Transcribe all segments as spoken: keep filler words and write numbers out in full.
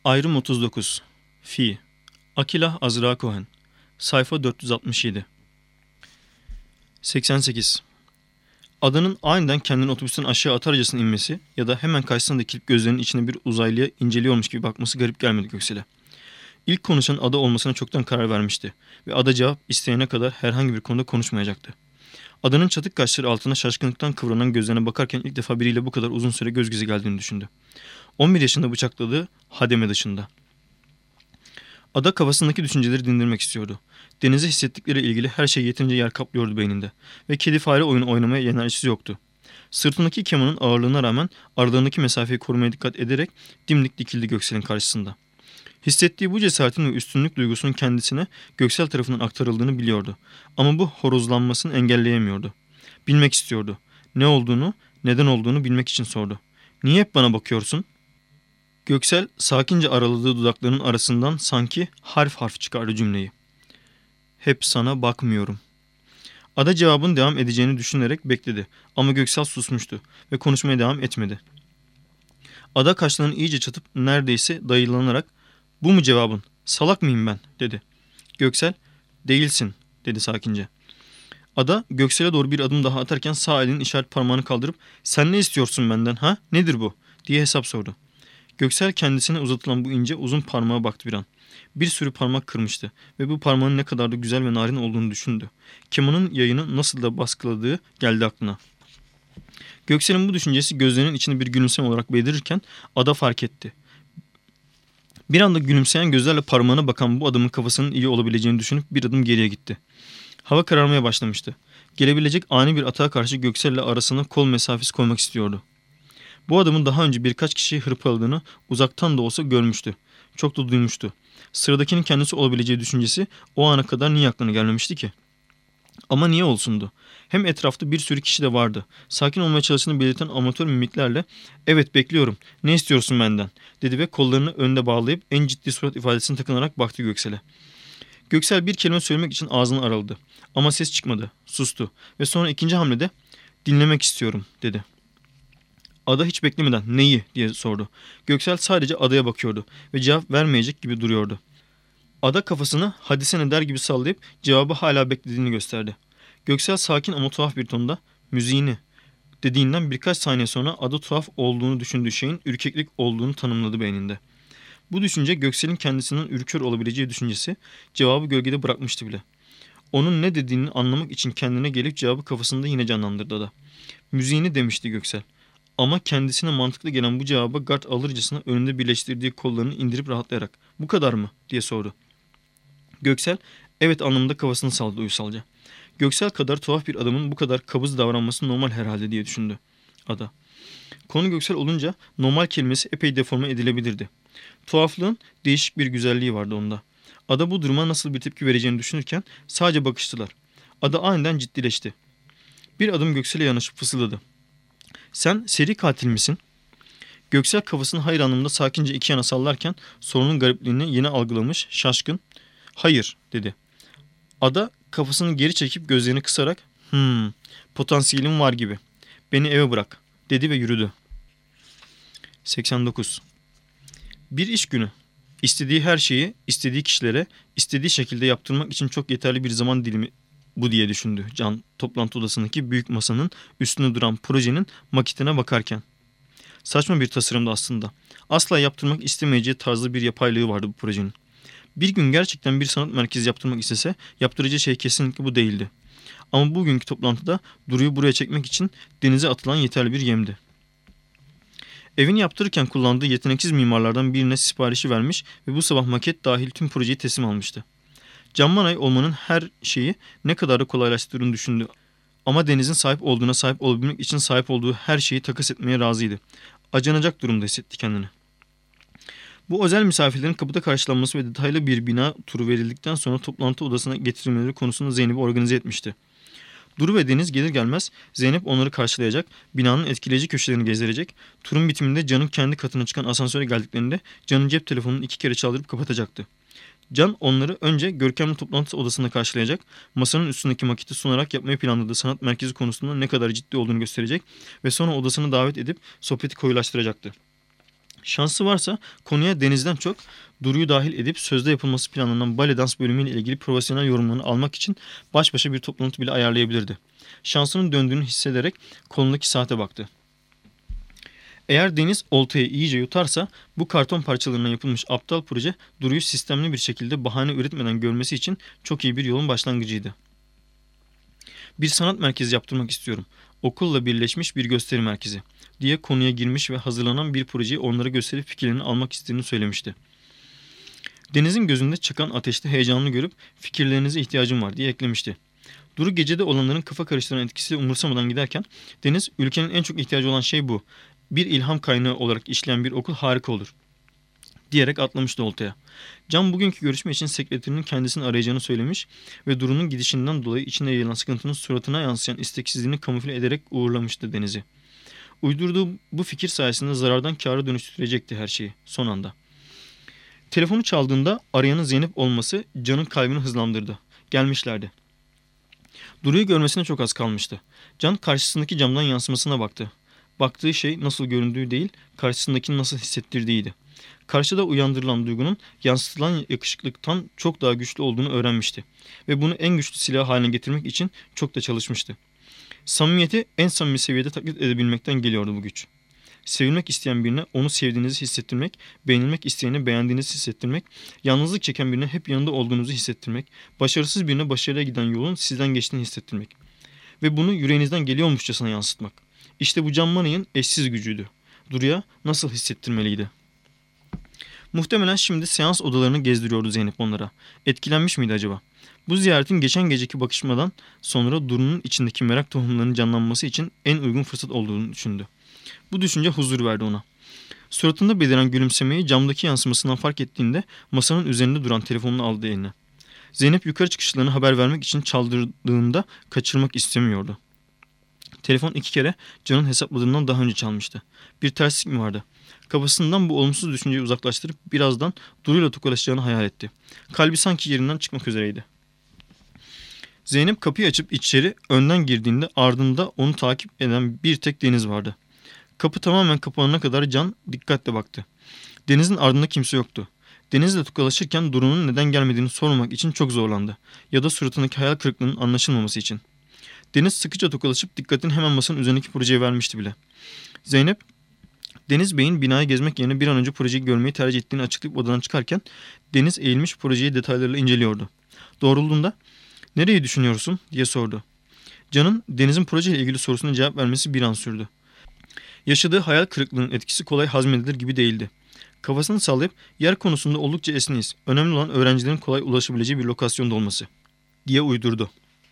Ayrım otuz dokuz. Fi. Akilah Azra Cohen. Sayfa dört yüz altmış yedi. seksen sekiz. Adanın aniden kendini otobüsten aşağı atarcasına inmesi ya da hemen karşısına dikilip gözlerinin içine bir uzaylıya inceliyormuş gibi bakması garip gelmedi Göksel'e. İlk konuşan Ada olmasına çoktan karar vermişti ve Ada cevap isteyene kadar herhangi bir konuda konuşmayacaktı. Adanın çatık kaşları altına şaşkınlıktan kıvranan gözlerine bakarken ilk defa biriyle bu kadar uzun süre göz göze geldiğini düşündü. on bir yaşında bıçakladığı hademe dışında. Ada kafasındaki düşünceleri dindirmek istiyordu. Denize hissettikleri ilgili her şey yeterince yer kaplıyordu beyninde ve kedi fare oyunu oynamaya enerjisi yoktu. Sırtındaki kemanın ağırlığına rağmen aralarındaki mesafeyi korumaya dikkat ederek dimdik dikildi Göksel'in karşısında. Hissettiği bu cesaretin ve üstünlük duygusunun kendisine Göksel tarafından aktarıldığını biliyordu. Ama bu horozlanmasını engelleyemiyordu. Bilmek istiyordu. Ne olduğunu, neden olduğunu bilmek için sordu. "Niye hep bana bakıyorsun?" Göksel sakince araladığı dudaklarının arasından sanki harf harf çıkardı cümleyi. "Hep sana bakmıyorum." Ada cevabın devam edeceğini düşünerek bekledi ama Göksel susmuştu ve konuşmaya devam etmedi. Ada kaşlarını iyice çatıp neredeyse dayılanarak "Bu mu cevabın? Salak mıyım ben?" dedi. Göksel "Değilsin," dedi sakince. Ada Göksel'e doğru bir adım daha atarken sağ elinin işaret parmağını kaldırıp "Sen ne istiyorsun benden, ha? Nedir bu?" diye hesap sordu. Göksel kendisine uzatılan bu ince uzun parmağa baktı bir an. Bir sürü parmak kırmıştı ve bu parmağın ne kadar da güzel ve narin olduğunu düşündü. Kemanın yayını nasıl da baskıladığı geldi aklına. Göksel'in bu düşüncesi gözlerinin içinde bir gülümseme olarak belirirken Ada fark etti. Bir anda gülümseyen gözlerle parmağına bakan bu adamın kafasının iyi olabileceğini düşünüp bir adım geriye gitti. Hava kararmaya başlamıştı. Gelebilecek ani bir atağa karşı Göksel'le arasına kol mesafesi koymak istiyordu. Bu adamın daha önce birkaç kişiyi hırpaladığını uzaktan da olsa görmüştü. Çok da duymuştu. Sıradakinin kendisi olabileceği düşüncesi o ana kadar niye aklına gelmemişti ki? Ama niye olsundu? Hem etrafta bir sürü kişi de vardı. Sakin olmaya çalıştığını belirten amatör mimiklerle "Evet, bekliyorum. Ne istiyorsun benden?" dedi ve kollarını önde bağlayıp en ciddi surat ifadesini takınarak baktı Göksel'e. Göksel bir kelime söylemek için ağzını araladı. Ama ses çıkmadı. Sustu. Ve sonra ikinci hamlede "Dinlemek istiyorum," dedi. Ada hiç beklemeden "Neyi?" diye sordu. Göksel sadece Ada'ya bakıyordu ve cevap vermeyecek gibi duruyordu. Ada kafasını hadise ne der gibi sallayıp cevabı hala beklediğini gösterdi. Göksel sakin ama tuhaf bir tonda "Müziğini," dediğinden birkaç saniye sonra Ada tuhaf olduğunu düşündüğü şeyin ürkeklik olduğunu tanımladı beyninde. Bu düşünce Göksel'in kendisinden ürkür olabileceği düşüncesi cevabı gölgede bırakmıştı bile. Onun ne dediğini anlamak için kendine gelip cevabı kafasında yine canlandırdı Ada. "Müziğini," demişti Göksel. Ama kendisine mantıklı gelen bu cevaba gard alırcasına önünde birleştirdiği kollarını indirip rahatlayarak "Bu kadar mı?" diye sordu. Göksel evet anlamında kafasını salladı uysalca. Göksel kadar tuhaf bir adamın bu kadar kabız davranması normal herhalde diye düşündü Ada. Konu Göksel olunca normal kelimesi epey deforme edilebilirdi. Tuhaflığın değişik bir güzelliği vardı onda. Ada bu duruma nasıl bir tepki vereceğini düşünürken sadece bakıştılar. Ada aniden ciddileşti. Bir adım Göksel'e yanaşıp fısıldadı. "Sen seri katil misin?" Göksel kafasını hayır anlamında sakince iki yana sallarken sorunun garipliğini yeni algılamış, şaşkın "Hayır," dedi. Ada kafasını geri çekip gözlerini kısarak "Hmm, potansiyelim var gibi. Beni eve bırak," dedi ve yürüdü. seksen dokuz. Bir iş günü. İstediği her şeyi istediği kişilere istediği şekilde yaptırmak için çok yeterli bir zaman dilimi bu diye düşündü Can toplantı odasındaki büyük masanın üstünde duran projenin maketine bakarken. Saçma bir tasarımdı aslında. Asla yaptırmak istemeyeceği tarzda bir yapaylığı vardı bu projenin. Bir gün gerçekten bir sanat merkezi yaptırmak istese yaptıracağı şey kesinlikle bu değildi. Ama bugünkü toplantıda Duru'yu buraya çekmek için denize atılan yeterli bir yemdi. Evini yaptırırken kullandığı yeteneksiz mimarlardan birine siparişi vermiş ve bu sabah maket dahil tüm projeyi teslim almıştı. Can Manay olmanın her şeyi ne kadar da kolaylaştırdığını düşündü. Ama Deniz'in sahip olduğuna sahip olabilmek için sahip olduğu her şeyi takas etmeye razıydı. Acınacak durumda hissetti kendini. Bu özel misafirlerin kapıda karşılanması ve detaylı bir bina turu verildikten sonra toplantı odasına getirilmeleri konusunda Zeynep'i organize etmişti. Duru ve Deniz gelir gelmez Zeynep onları karşılayacak, binanın etkileyici köşelerini gezdirecek, turun bitiminde Can'ın kendi katına çıkan asansöre geldiklerinde Can'ın cep telefonunu iki kere çaldırıp kapatacaktı. Can onları önce görkemli toplantı odasında karşılayacak, masanın üstündeki maketi sunarak yapmayı planladığı sanat merkezi konusunda ne kadar ciddi olduğunu gösterecek ve sonra odasına davet edip sohbeti koyulaştıracaktı. Şansı varsa konuya Deniz'den çok Duru'yu dahil edip sözde yapılması planlanan bale dans bölümüyle ilgili profesyonel yorumlarını almak için baş başa bir toplantı bile ayarlayabilirdi. Şansının döndüğünü hissederek kolundaki saate baktı. Eğer Deniz oltayı iyice yutarsa bu karton parçalarından yapılmış aptal proje Duru'yu sistemli bir şekilde bahane üretmeden görmesi için çok iyi bir yolun başlangıcıydı. Bir sanat merkezi yaptırmak istiyorum. Okulla birleşmiş bir gösteri merkezi diye konuya girmiş ve hazırlanan bir projeyi onlara gösterip fikirlerini almak istediğini söylemişti. Deniz'in gözünde çıkan ateşte heyecanlı görüp fikirlerinize ihtiyacım var diye eklemişti. Duru gecede olanların kafa karıştıran etkisiyle umursamadan giderken Deniz ülkenin en çok ihtiyacı olan şey bu. Bir ilham kaynağı olarak işleyen bir okul harika olur diyerek atlamıştı oltaya. Can bugünkü görüşme için sekreterinin kendisini arayacağını söylemiş ve Duru'nun gidişinden dolayı içinde yayılan sıkıntının suratına yansıyan isteksizliğini kamufle ederek uğurlamıştı Deniz'i. Uydurduğu bu fikir sayesinde zarardan kâra dönüştürecekti her şeyi son anda. Telefonu çaldığında arayanın Zeynep olması Can'ın kalbini hızlandırdı. Gelmişlerdi. Duru'yu görmesine çok az kalmıştı. Can karşısındaki camdan yansımasına baktı. Baktığı şey nasıl göründüğü değil, karşısındakini nasıl hissettirdiğiydi. Karşıda uyandırılan duygunun yansıtılan yakışıklıktan çok daha güçlü olduğunu öğrenmişti. Ve bunu en güçlü silah haline getirmek için çok da çalışmıştı. Samimiyeti en samimi seviyede taklit edebilmekten geliyordu bu güç. Sevilmek isteyen birine onu sevdiğinizi hissettirmek, beğenilmek isteyene beğendiğinizi hissettirmek, yalnızlık çeken birine hep yanında olduğunuzu hissettirmek, başarısız birine başarıya giden yolun sizden geçtiğini hissettirmek. Ve bunu yüreğinizden geliyormuşçasına yansıtmak. İşte bu Can Money'in eşsiz gücüydü. Duru'ya nasıl hissettirmeliydi? Muhtemelen şimdi seans odalarını gezdiriyordu Zeynep onlara. Etkilenmiş miydi acaba? Bu ziyaretin geçen geceki bakışmadan sonra Duru'nun içindeki merak tohumlarının canlanması için en uygun fırsat olduğunu düşündü. Bu düşünce huzur verdi ona. Suratında beliren gülümsemeyi camdaki yansımasından fark ettiğinde masanın üzerinde duran telefonunu aldı eline. Zeynep yukarı çıkışlarını haber vermek için çaldırdığında kaçırmak istemiyordu. Telefon iki kere Can'ın hesapladığından daha önce çalmıştı. Bir terslik mi vardı? Kafasından bu olumsuz düşünceyi uzaklaştırıp birazdan Duru'yla tokalaşacağını hayal etti. Kalbi sanki yerinden çıkmak üzereydi. Zeynep kapıyı açıp içeri önden girdiğinde ardında onu takip eden bir tek Deniz vardı. Kapı tamamen kapanana kadar Can dikkatle baktı. Deniz'in ardında kimse yoktu. Deniz'le tokalaşırken Duru'nun neden gelmediğini sormamak için çok zorlandı. Ya da suratındaki hayal kırıklığının anlaşılmaması için. Deniz sıkıca tokalaşıp dikkatini hemen masanın üzerindeki projeye vermişti bile. Zeynep, Deniz Bey'in binayı gezmek yerine bir an önce projeyi görmeyi tercih ettiğini açıklayıp odadan çıkarken Deniz eğilmiş projeyi detaylarıyla inceliyordu. Doğrulduğunda "Nereyi düşünüyorsun?" diye sordu. Can'ın Deniz'in projeyle ilgili sorusuna cevap vermesi bir an sürdü. Yaşadığı hayal kırıklığının etkisi kolay hazmedilir gibi değildi. Kafasını sallayıp yer konusunda oldukça esneyiz. Önemli olan öğrencilerin kolay ulaşabileceği bir lokasyonda olması diye uydurdu.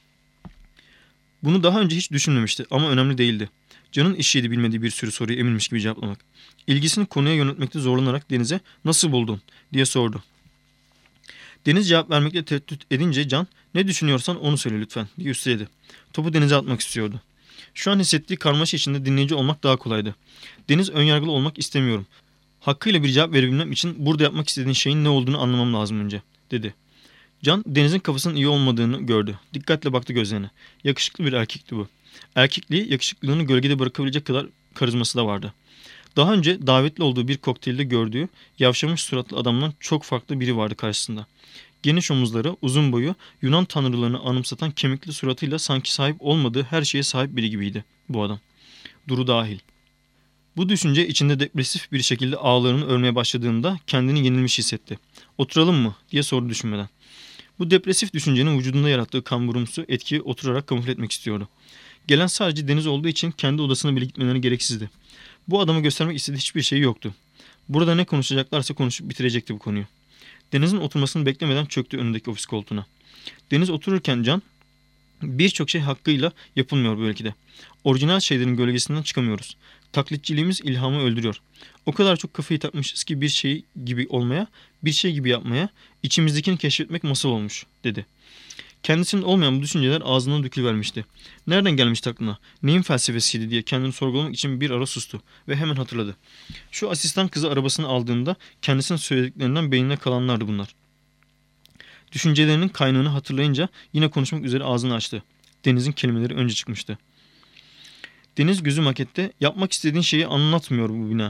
Bunu daha önce hiç düşünmemişti ama önemli değildi. Can'ın işiydi bilmediği bir sürü soruyu eminmiş gibi cevaplamak. İlgisini konuya yöneltmekte zorlanarak Deniz'e "Nasıl buldun?" diye sordu. Deniz cevap vermekle tereddüt edince Can "Ne düşünüyorsan onu söyle lütfen" diye üsteledi. Topu denize atmak istiyordu. Şu an hissettiği karmaşa içinde dinleyici olmak daha kolaydı. Deniz önyargılı olmak istemiyorum. Hakkıyla bir cevap verebilmem için burada yapmak istediğin şeyin ne olduğunu anlamam lazım önce dedi. Can Deniz'in kafasının iyi olmadığını gördü. Dikkatle baktı gözlerine. Yakışıklı bir erkekti bu. Erkekliği yakışıklılığını gölgede bırakabilecek kadar karizması da vardı. Daha önce davetli olduğu bir kokteylde gördüğü yavşamış suratlı adamdan çok farklı biri vardı karşısında. Geniş omuzları, uzun boyu, Yunan tanrılarını anımsatan kemikli suratıyla sanki sahip olmadığı her şeye sahip biri gibiydi bu adam. Duru dahil. Bu düşünce içinde depresif bir şekilde ağlarını örmeye başladığında kendini yenilmiş hissetti. "Oturalım mı?" diye sordu düşünmeden. Bu depresif düşüncenin vücudunda yarattığı kamburumsu etkiyi oturarak kamufle etmek istiyordu. Gelen sadece Deniz olduğu için kendi odasına bile gitmeleri gereksizdi. Bu adama göstermek istediği hiçbir şey yoktu. Burada ne konuşacaklarsa konuşup bitirecekti bu konuyu. Deniz'in oturmasını beklemeden çöktü önündeki ofis koltuğuna. Deniz otururken Can, "Birçok şey hakkıyla yapılmıyor bu ülkede. Orijinal şeylerin gölgesinden çıkamıyoruz. Taklitçiliğimiz ilhamı öldürüyor. O kadar çok kafayı takmışız ki bir şey gibi olmaya, bir şey gibi yapmaya, içimizdekini keşfetmek masal olmuş" dedi. Kendisinin olmayan bu düşünceler ağzından dökülüvermişti. Nereden gelmişti aklına? Neyin felsefesiydi diye kendini sorgulamak için bir ara sustu ve hemen hatırladı. Şu asistan kızı arabasını aldığında kendisinin söylediklerinden beynine kalanlardı bunlar. Düşüncelerinin kaynağını hatırlayınca yine konuşmak üzere ağzını açtı. Deniz'in kelimeleri önce çıkmıştı. "Deniz gözü makette, yapmak istediğin şeyi anlatmıyor bu bina.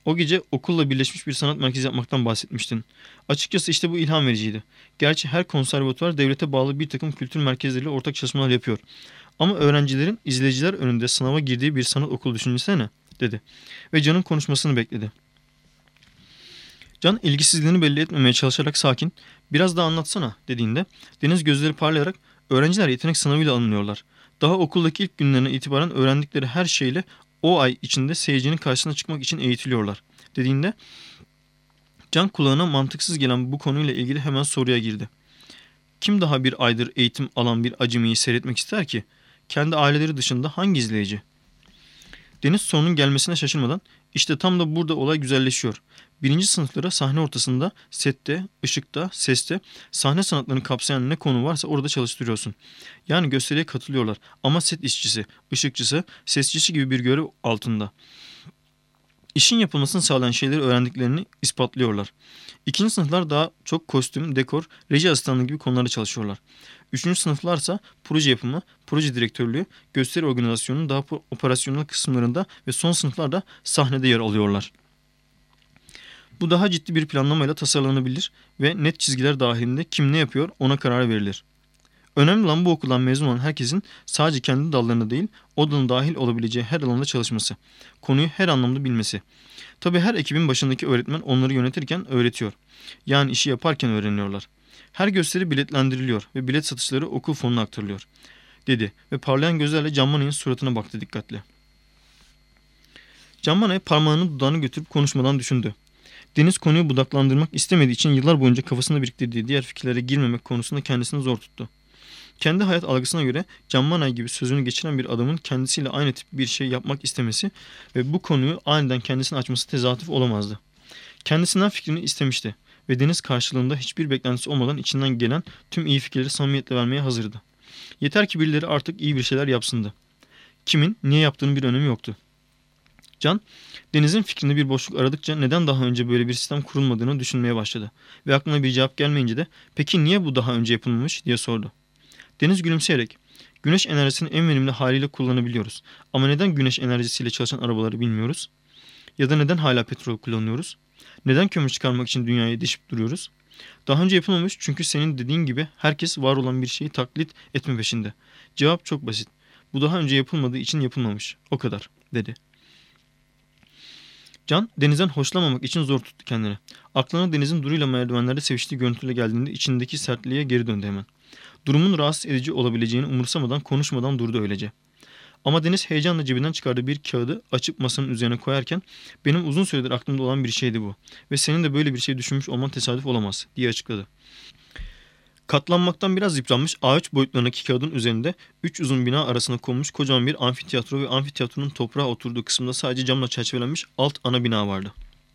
O gece okulla birleşmiş bir sanat merkezi yapmaktan bahsetmiştin. Açıkçası işte bu ilham vericiydi. Gerçi her konservatuvar devlete bağlı bir takım kültür merkezleriyle ortak çalışmalar yapıyor. Ama öğrencilerin izleyiciler önünde sınava girdiği bir sanat okulu düşünsene, dedi. Ve Can'ın konuşmasını bekledi. Can ilgisizliğini belli etmemeye çalışarak sakin, biraz daha anlatsana dediğinde Deniz gözleri parlayarak öğrenciler yetenek sınavıyla alınıyorlar. Daha okuldaki ilk günlerine itibaren öğrendikleri her şeyle o ay içinde seyircinin karşısına çıkmak için eğitiliyorlar dediğinde Can kulağına mantıksız gelen bu konuyla ilgili hemen soruya girdi. Kim daha bir aydır eğitim alan bir acemiyi seyretmek ister ki? Kendi aileleri dışında hangi izleyici? Deniz sorunun gelmesine şaşırmadan işte tam da burada olay güzelleşiyor. Birinci sınıflara sahne ortasında, sette, ışıkta, seste, sahne sanatlarını kapsayan ne konu varsa orada çalıştırıyorsun. Yani gösteriye katılıyorlar ama set işçisi, ışıkçısı, sesçisi gibi bir görev altında. İşin yapılmasını sağlayan şeyleri öğrendiklerini ispatlıyorlar. İkinci sınıflar daha çok kostüm, dekor, reji asistanlığı gibi konularda çalışıyorlar. Üçüncü sınıflarsa proje yapımı, proje direktörlüğü, gösteri organizasyonunun daha operasyonel kısımlarında ve son sınıflarda sahnede yer alıyorlar. Bu daha ciddi bir planlamayla tasarlanabilir ve net çizgiler dahilinde kim ne yapıyor ona karar verilir. Önemli olan bu okuldan mezun olan herkesin sadece kendi dallarında değil, o dalın dahil olabileceği her alanda çalışması, konuyu her anlamda bilmesi. Tabii her ekibin başındaki öğretmen onları yönetirken öğretiyor. Yani işi yaparken öğreniyorlar. Her gösteri biletlendiriliyor ve bilet satışları okul fonuna aktarılıyor, dedi ve parlayan gözlerle Can Manay'ın suratına baktı dikkatle. Can Manay parmağını dudağına götürüp konuşmadan düşündü. Deniz konuyu budaklandırmak istemediği için yıllar boyunca kafasında biriktirdiği diğer fikirlere girmemek konusunda kendisini zor tuttu. Kendi hayat algısına göre Can Manay gibi sözünü geçiren bir adamın kendisiyle aynı tip bir şey yapmak istemesi ve bu konuyu aniden kendisine açması tesadüf olamazdı. Kendisinden fikrini istemişti ve Deniz karşılığında hiçbir beklentisi olmadan içinden gelen tüm iyi fikirleri samimiyetle vermeye hazırdı. Yeter ki birileri artık iyi bir şeyler yapsındı. Kimin, niye yaptığının bir önemi yoktu. Can, Deniz'in fikrinde bir boşluk aradıkça neden daha önce böyle bir sistem kurulmadığını düşünmeye başladı. Ve aklına bir cevap gelmeyince de peki niye bu daha önce yapılmamış diye sordu. Deniz gülümseyerek güneş enerjisini en verimli haliyle kullanabiliyoruz. Ama neden güneş enerjisiyle çalışan arabaları bilmiyoruz? Ya da neden hala petrol kullanıyoruz? Neden kömür çıkarmak için dünyayı deşip duruyoruz? Daha önce yapılmamış çünkü senin dediğin gibi herkes var olan bir şeyi taklit etme peşinde. Cevap çok basit. Bu daha önce yapılmadığı için yapılmamış. O kadar, dedi. Can, Deniz'den hoşlanmamak için zor tuttu kendini. Aklına Deniz'in Duru'yla merdivenlerde seviştiği görüntüyle geldiğinde içindeki sertliğe geri döndü hemen. Durumun rahatsız edici olabileceğini umursamadan konuşmadan durdu öylece. Ama Deniz heyecanla cebinden çıkardığı bir kağıdı açıp masanın üzerine koyarken benim uzun süredir aklımda olan bir şeydi bu ve senin de böyle bir şey düşünmüş olman tesadüf olamaz diye açıkladı. Katlanmaktan biraz yıpranmış A üç boyutlarındaki kağıdın üzerinde üç uzun bina arasına konmuş kocaman bir amfiteyatro ve amfiteyatronun toprağa oturduğu kısımda sadece camla çerçevelenmiş alt ana bina vardı.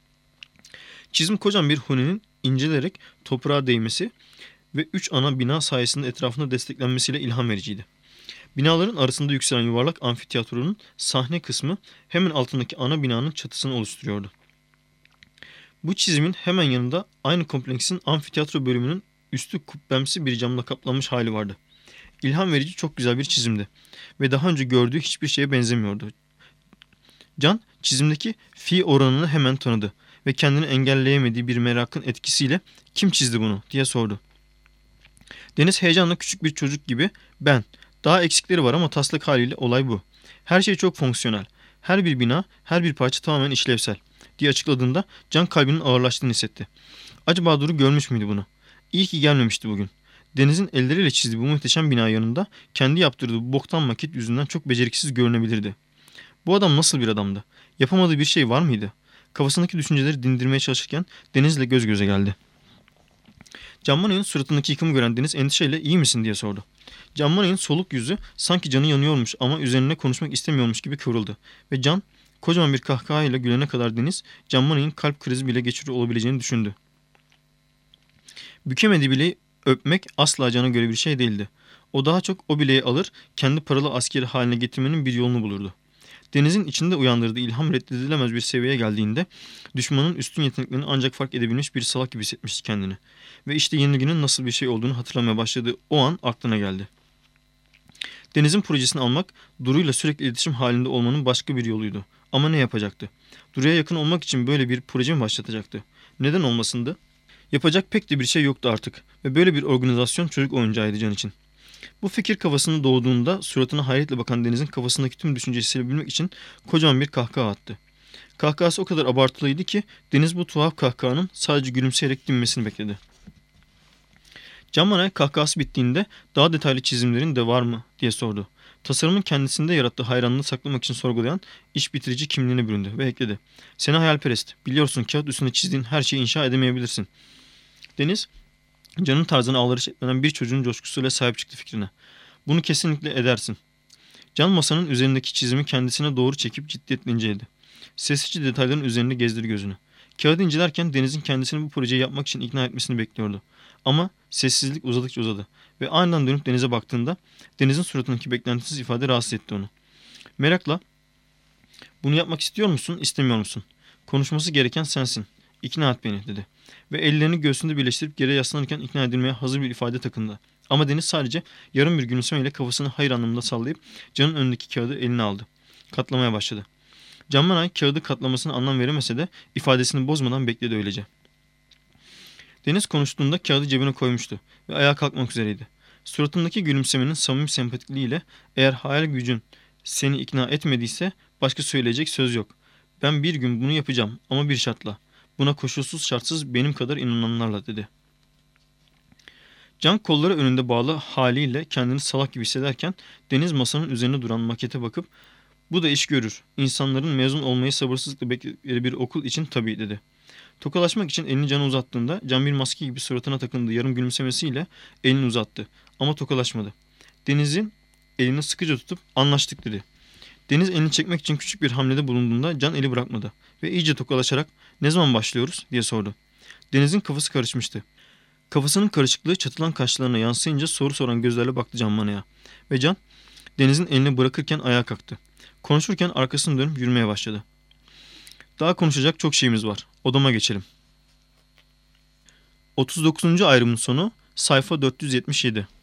Çizim kocaman bir hunenin incelerek toprağa değmesi ve üç ana bina sayesinde etrafında desteklenmesiyle ilham vericiydi. Binaların arasında yükselen yuvarlak amfiteyatronun sahne kısmı hemen altındaki ana binanın çatısını oluşturuyordu. Bu çizimin hemen yanında aynı kompleksin amfiteyatro bölümünün üstü kubbemsi bir camla kaplanmış hali vardı. İlham verici çok güzel bir çizimdi ve daha önce gördüğü hiçbir şeye benzemiyordu. Can çizimdeki fi oranını hemen tanıdı ve kendini engelleyemediği bir merakın etkisiyle kim çizdi bunu diye sordu. Deniz heyecanla küçük bir çocuk gibi ben, daha eksikleri var ama taslak haliyle olay bu. Her şey çok fonksiyonel. Her bir bina, her bir parça tamamen işlevsel diye açıkladığında Can kalbinin ağırlaştığını hissetti. Acaba Duru görmüş müydü bunu? İyi ki gelmemişti bugün. Deniz'in elleriyle çizdiği bu muhteşem bina yanında kendi yaptırdığı bu boktan maket yüzünden çok beceriksiz görünebilirdi. Bu adam nasıl bir adamdı? Yapamadığı bir şey var mıydı? Kafasındaki düşünceleri dindirmeye çalışırken Deniz'le göz göze geldi. Can Manay'ın suratındaki yıkımı gören Deniz endişeyle iyi misin diye sordu. Can Manay'ın soluk yüzü sanki canı yanıyormuş ama üzerine konuşmak istemiyormuş gibi kıvrıldı. Ve Can kocaman bir kahkahayla gülene kadar Deniz Can Manay'ın kalp krizi bile geçiriyor olabileceğini düşündü. Bükemediği bileği öpmek asla Can'a göre bir şey değildi. O daha çok o bileği alır kendi paralı askeri haline getirmenin bir yolunu bulurdu. Deniz'in içinde uyandırdığı ilham reddedilemez bir seviyeye geldiğinde düşmanın üstün yeteneklerini ancak fark edebilmiş bir salak gibi hissetmişti kendini. Ve işte yenilginin nasıl bir şey olduğunu hatırlamaya başladığı o an aklına geldi. Deniz'in projesini almak Duru'yla sürekli iletişim halinde olmanın başka bir yoluydu. Ama ne yapacaktı? Duru'ya yakın olmak için böyle bir proje mi başlatacaktı? Neden olmasındı? Yapacak pek de bir şey yoktu artık ve böyle bir organizasyon çocuk oyuncağıydı Can için. Bu fikir kafasında doğduğunda suratına hayretle bakan Deniz'in kafasındaki tüm düşünceyi silebilmek için kocaman bir kahkaha attı. Kahkahası o kadar abartılıydı ki Deniz bu tuhaf kahkahanın sadece gülümseyerek dinmesini bekledi. Can Manay kahkahası bittiğinde daha detaylı çizimlerin de var mı diye sordu. Tasarımın kendisinde yarattığı hayranlığı saklamak için sorgulayan iş bitirici kimliğine büründü ve ekledi. Seni hayalperest, biliyorsun kağıt üstünde çizdiğin her şeyi inşa edemeyebilirsin. Deniz, Can'ın tarzına ağları etmeden bir çocuğun coşkusuyla sahip çıktı fikrine. Bunu kesinlikle edersin. Can masanın üzerindeki çizimi kendisine doğru çekip ciddiyetle inceledi. Sessizce detayların üzerinde gezdirdi gözünü. Kağıdı incelerken Deniz'in kendisini bu projeyi yapmak için ikna etmesini bekliyordu. Ama sessizlik uzadıkça uzadı ve aniden dönüp Deniz'e baktığında Deniz'in suratındaki beklentisiz ifade rahatsız etti onu. Merakla, bunu yapmak istiyor musun, istemiyor musun? Konuşması gereken sensin. İkna et beni dedi. Ve ellerini göğsünde birleştirip geriye yaslanırken ikna edilmeye hazır bir ifade takındı. Ama Deniz sadece yarım bir gülümsemeyle kafasını hayır anlamında sallayıp Can'ın önündeki kağıdı eline aldı. Katlamaya başladı. Can Manay kağıdı katlamasına anlam veremese de ifadesini bozmadan bekledi öylece. Deniz konuştuğunda kağıdı cebine koymuştu ve ayağa kalkmak üzereydi. Suratındaki gülümsemenin samimi sempatikliğiyle eğer hayal gücün seni ikna etmediyse başka söyleyecek söz yok. Ben bir gün bunu yapacağım ama bir şartla. Buna koşulsuz şartsız benim kadar inananlarla dedi. Can kolları önünde bağlı haliyle kendini salak gibi hissederken Deniz masanın üzerine duran makete bakıp bu da iş görür. İnsanların mezun olmayı sabırsızlıkla bekledikleri bir okul için tabii dedi. Tokalaşmak için elini Can'a uzattığında Can bir maske gibi suratına takındığı yarım gülümsemesiyle elini uzattı. Ama tokalaşmadı. Deniz'in elini sıkıca tutup anlaştık dedi. Deniz elini çekmek için küçük bir hamlede bulunduğunda Can eli bırakmadı. Ve iyice tokalaşarak ne zaman başlıyoruz diye sordu. Deniz'in kafası karışmıştı. Kafasının karışıklığı çatılan kaşlarına yansıyınca soru soran gözlerle baktı Can Manay'a. Ve Can Deniz'in elini bırakırken ayağa kalktı. Konuşurken arkasını dönüp yürümeye başladı. Daha konuşacak çok şeyimiz var. Odama geçelim. otuz dokuzuncu ayrımın sonu sayfa dört yüz yetmiş yedi.